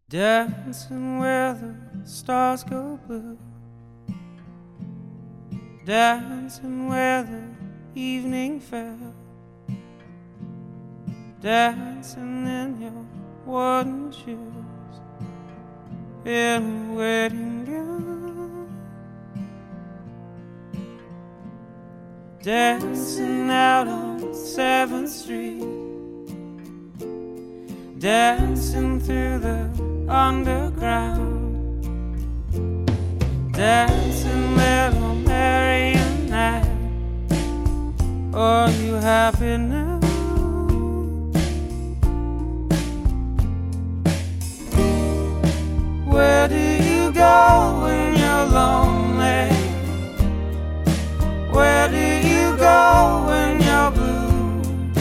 Dancing where the stars go blue, dancing where the evening fell, dancing in your wooden shoes in a wedding gown, dancing out on 7th Street, dancing through the underground, dancing little Mary and I. Are you happy now? Where do you go when you're lonely? Where do you go when you're blue?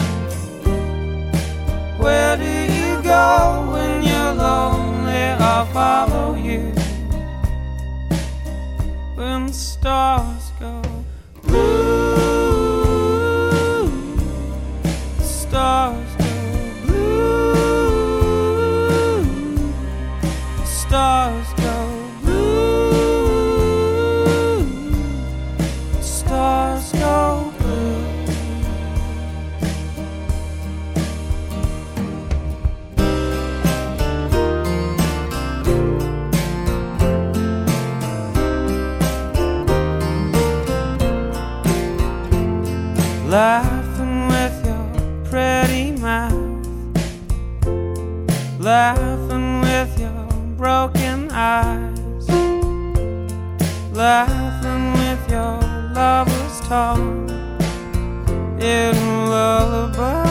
Where do you go when you're lonely? I'll follow you when the stars go blue. The stars go blue. The stars go blue. The stars go blue. Laughing with your pretty mouth, laughing with your broken eyes, laughing with your lover's tongue in a lullaby.